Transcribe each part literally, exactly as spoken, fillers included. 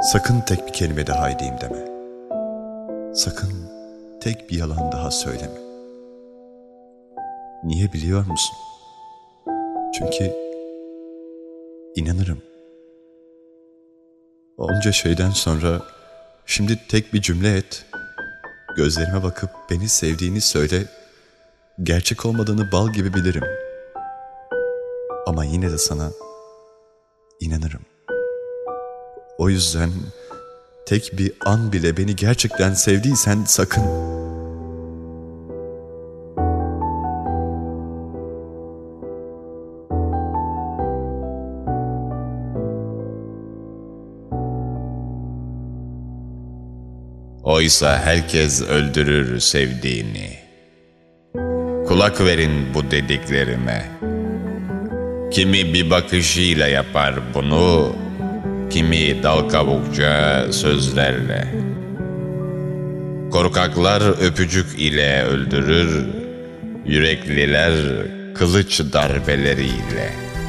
Sakın tek bir kelime daha edeyim deme. Sakın tek bir yalan daha söyleme. Niye biliyor musun? Çünkü inanırım. Onca şeyden sonra şimdi tek bir cümle et. Gözlerime bakıp beni sevdiğini söyle. Gerçek olmadığını bal gibi bilirim. Ama yine de sana inanırım. O yüzden tek bir an bile beni gerçekten sevdiysen sakın. Oysa herkes öldürür sevdiğini. Kulak verin bu dediklerime. Kimi bir bakışıyla yapar bunu, kimi dal kabukça sözlerle. Korkaklar öpücük ile öldürür, yürekliler kılıç darbeleriyle.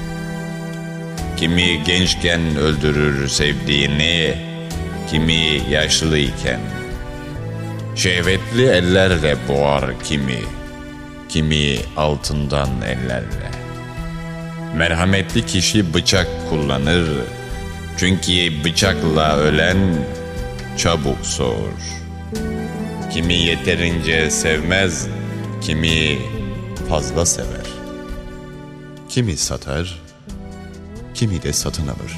Kimi gençken öldürür sevdiğini, kimi yaşlıyken. Şehvetli ellerle boğar kimi, kimi altından ellerle. Merhametli kişi bıçak kullanır, çünkü bıçakla ölen çabuk soğur. Kimi yeterince sevmez, kimi fazla sever. Kimi satar, kimi de satın alır.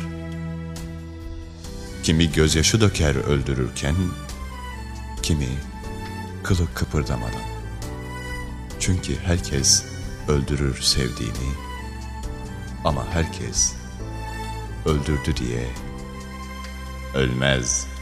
Kimi gözyaşı döker öldürürken, kimi kılı kıpırdamadan. Çünkü herkes öldürür sevdiğini, ama herkes öldürdü diye ölmez.